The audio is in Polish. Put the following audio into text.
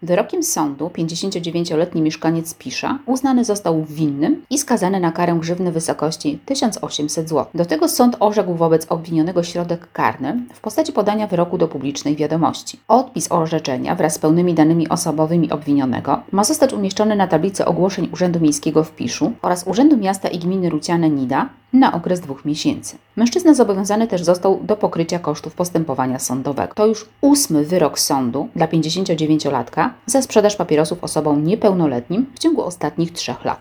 Wyrokiem sądu 59-letni mieszkaniec Pisza uznany został winnym i skazany na karę grzywny w wysokości 1800 zł. Do tego sąd orzekł wobec obwinionego środek karny w postaci podania wyroku do publicznej wiadomości. Odpis orzeczenia wraz z pełnymi danymi osobowymi obwinionego ma zostać umieszczony na tablicy ogłoszeń Urzędu Miejskiego w Piszu oraz Urzędu Miasta i Gminy Ruciane-Nida na okres 2 miesięcy. Mężczyzna zobowiązany też został do pokrycia kosztów postępowania sądowego. To już 8. wyrok sądu dla 59-latka za sprzedaż papierosów osobom niepełnoletnim w ciągu ostatnich 3 lat.